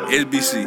LBC,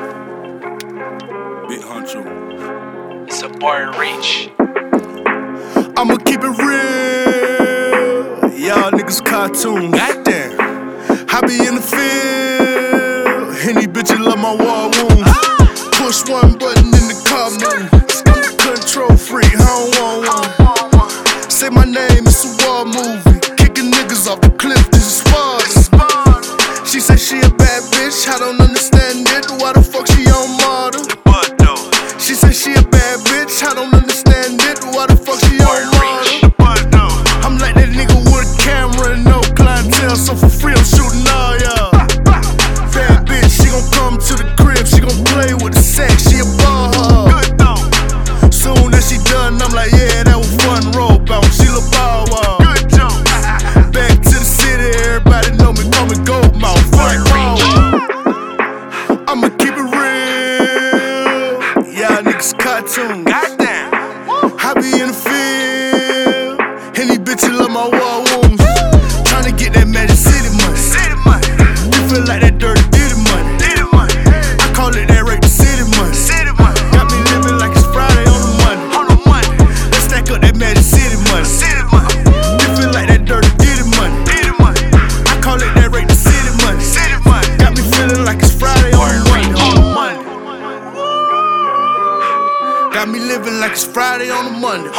Big Honcho. It's a bar reach. I'ma keep it real. Y'all niggas cartoon. Goddamn. I be in the field. Any bitches love my war wounds. Push one button in the car move. Control freak, I don't want one. Say my name, it's a war movie. Kicking niggas off the cliff, this is Sparta. She said she a bad bitch, I don't understand it. Why the fuck she on model? She said she a bad bitch, I don't understand it. Why the fuck she on model? I'm like that nigga with a camera and no clientele, so for free I'm shooting all y'all. Bad bitch, she gon' come to the crib, she gon' play with the sex, she a ball hog. Soon as she done, I'm like, yeah, that was fun, roll bounce, she look ball wall. Back to the city, everybody know me, call me Gold Mouth. I'ma keep it real, y'all niggas cartoon. Goddamn, I be in the field, any bitches love my war wounds. Tryna get that Magic City money. You feel like that dirty ditty money. I call it that rape the city money. Got me living like it's Friday on the Monday. Let's stack up that Magic City money. You feel like that dirty ditty money. I call it that rape the city money. Got me feeling like it's Friday on the Monday. Got me living like it's Friday on the Monday.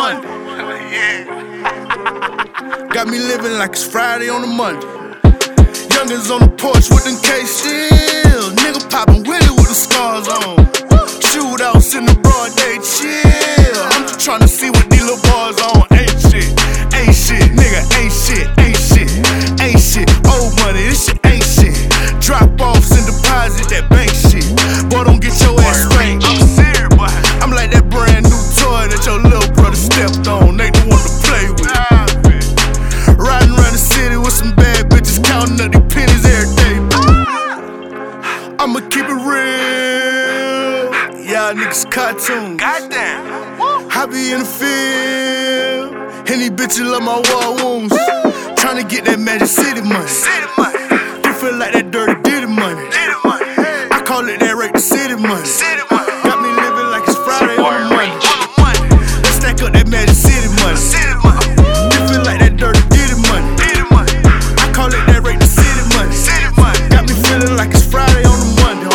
Got me living like it's Friday on the Monday. Youngins on the porch with them K-Steel. Nigga poppin' Willie with the scars on. Shootouts in the broad day, chill. I'm just tryna see what these little boys on. Ain't shit, nigga, ain't shit. Old money, this shit ain't shit. Drop offs and deposit that bank shit. Boy, don't get your ass spanked. I'm serious, boy. I'm like that brand new toy that your little brother stepped on. They don't want to play with. Riding around the city with some bad bitches, counting up these pennies every day. I'ma keep it real, y'all niggas cartoon. Goddamn, I be in the field, any bitches love my war wounds. Tryna get that Magic City money. You feel like that dirty ditty money. I call it that rape the city money. Got me living like it's Friday on the Monday. Let's stack up that Magic City money. You feel like that dirty ditty money. I call it that rape the city money. Got me feeling like it's Friday on the Monday.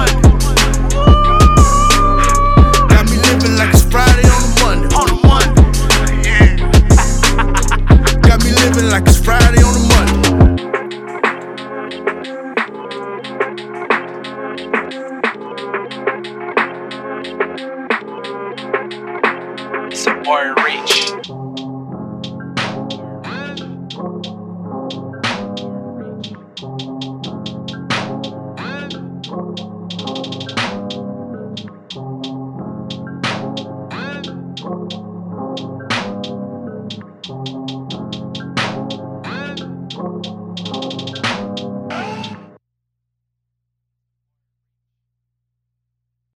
Got me living like it's Friday on the Monday. Got me living like it's Friday on the Monday. It's a bar reach.